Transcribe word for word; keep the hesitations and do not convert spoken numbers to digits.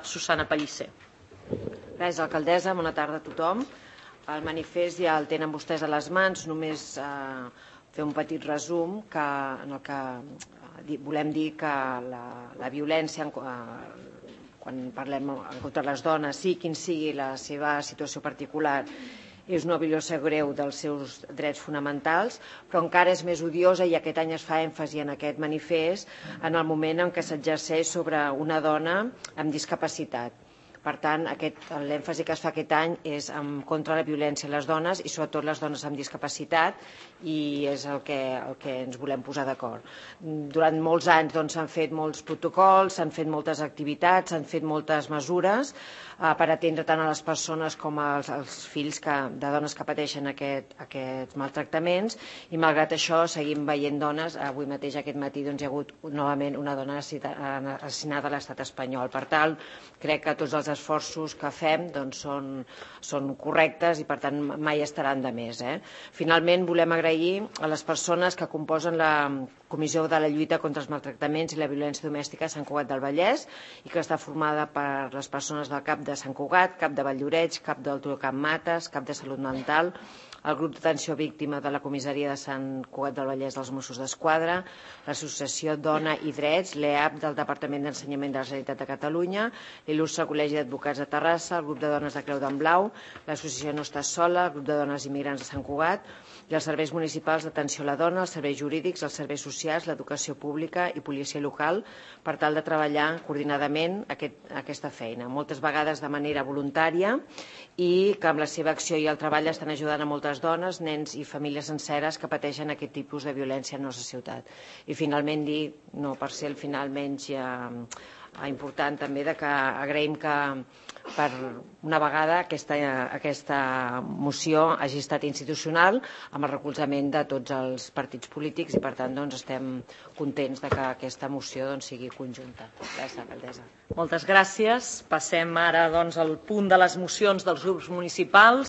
Susana Pellicer. Gràcies, alcaldessa. Bona tarda a tothom. El manifest ja el tenen vostès a les mans. Només eh, fer un petit resum que, en el que eh, volem dir que la, la violència en, eh, quan parlem en contra de les dones, sí, quin sigui la seva situació particular, és una violació greu dels seus drets fonamentals, però encara és més odiosa, i aquest any es fa èmfasi en aquest manifest, en el moment en què s'exerceix sobre una dona amb discapacitat. Per tant, l'èmfasi que es fa aquest any és en contra de la violència a les dones i sobretot les dones amb discapacitat, i és el que, el que ens volem posar d'acord. Durant molts anys s'han doncs, fet molts protocols, s'han fet moltes activitats, s'han fet moltes mesures eh, per atendre tant a les persones com als, als fills que, de dones que pateixen aquest, aquests maltractaments, i malgrat això seguim veient dones. Avui mateix, aquest matí, doncs, hi ha hagut novament una dona assassinada a l'estat espanyol. Per tant, crec que tots els esforços que fem doncs, són, són correctes i per tant mai estaran de més. Eh? Finalment volem agrair a les persones que composen la Comissió de la Lluita contra els Maltractaments i la Violència Domèstica a Sant Cugat del Vallès, i que està formada per les persones del CAP de Sant Cugat, CAP de Valldoreix, CAP del Camp Mates, CAP de Salut Mental, el grup d'atenció a víctima de la comissaria de Sant Cugat del Vallès dels Mossos d'Esquadra, l'associació Dona i Drets, l'E A P del Departament d'Ensenyament de la Generalitat de Catalunya, l'il·lustre Col·legi d'Advocats de Terrassa, el grup de dones de Creu d'en Blau, l'associació No Estàs Sola, el grup de dones immigrants de Sant Cugat, i els serveis municipals d'atenció a la dona, els serveis jurídics, els serveis socials, l'educació pública i policia local, per tal de treballar coordinadament aquest, aquesta feina, moltes vegades de manera voluntària, i que amb la seva acció i el treball estan ajudant a moltes dones, nens i famílies senceres que pateixen aquest tipus de violència en la nostra ciutat. I finalment dir, no per ser el final menys ja, important també, de que agraïm que per una vegada aquesta, aquesta moció hagi estat institucional amb el recolzament de tots els partits polítics, i per tant doncs, estem contents de que aquesta moció doncs, sigui conjunta. Gràcies, alcaldessa. Moltes gràcies. Passem ara doncs, al punt de les mocions dels grups municipals.